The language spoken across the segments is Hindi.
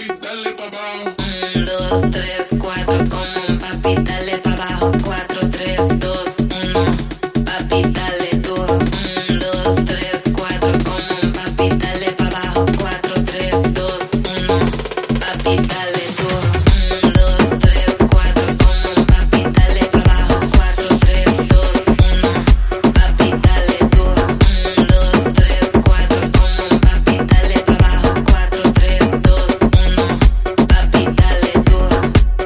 papi, dale pa' abajo. 1, 2, 3, 4, como un papi, dale pa' abajo. 4, 3, 2, 1, papi, dale duro. 1, 2, 3, 4, como un papi, dale pa' abajo. 4, 3, 2, 1, papi, dale duro. 1, 2, 3, 4, como un papi, dale pa' abajo. 4, 3, 2, 1, papi, dale duro. 1, 2, 3, 4, como un papi, dale pa' abajo. 4, 3, 2, 1, papi, dale duro.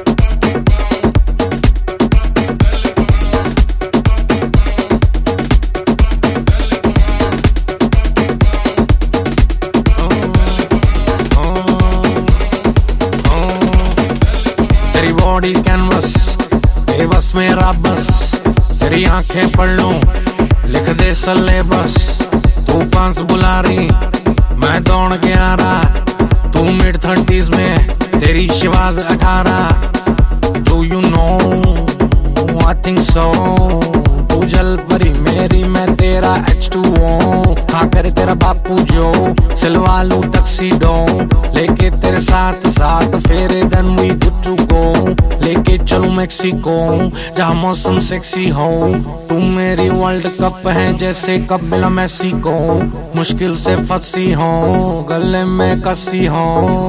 तेरी बॉडी कैनवस बेबस मेरा बस, तेरी आंखें पढ़ लूं लिख दे सिलेबस। तू 5 बुला रही मैं दौड़ के आ रहा, तू मिड 30s में तेरी शिवाज 18। Do you know I think so, तू जल परी मेरी मैं तेरा H2O। हाँ करे तेरा बापू जो सिलवा लूं टक्सीडो, लेके तेरे साथ साथ फेरे then we good to go. लेके चलूं मेक्सिको जहाँ मौसम सेक्सी हो, तू मेरी वर्ल्ड कप है जैसे कप मिला मेसी को। मुश्किल से फंसी हो गले में कसी हो,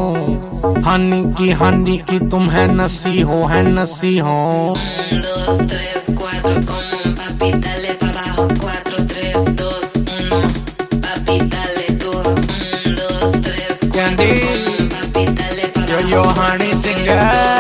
हानी की तुम है नसी हो, है नसी हो। 1, 2, 3, 4, como un papi, dale pa' abajo. 4, 3, 2, 1, papi, dale duro. 1, 2, 3, 4, Candy, como un papi, dale pa' abajo. yo honey singer.